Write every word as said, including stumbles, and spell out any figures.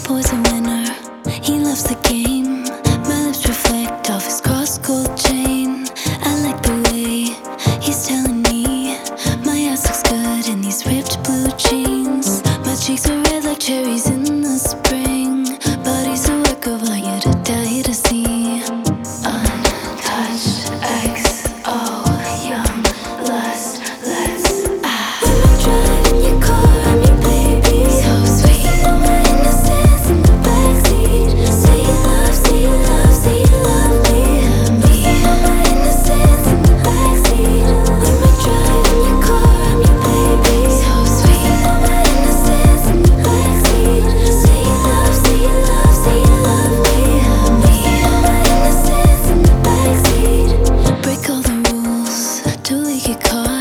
boy's a winner, he loves the game. My lips reflect off his cross gold chain. I like the way he's telling me my ass looks good in these ripped blue jeans. My cheeks are red like cherries in the spring, but he's a work of art you to die to see. Untouched X O, young lust, let's ah. When we're driving your car, I'm your baby. So sweet, all my innocence in the backseat. Say you love, say you love, say you love me. Me, all my innocence in the backseat. When we're driving your car, I'm your baby. So sweet, all my innocence in the backseat. Say you love, say you love, say you love me. Me, all my innocence in the backseat. Break all the rules till we get caught.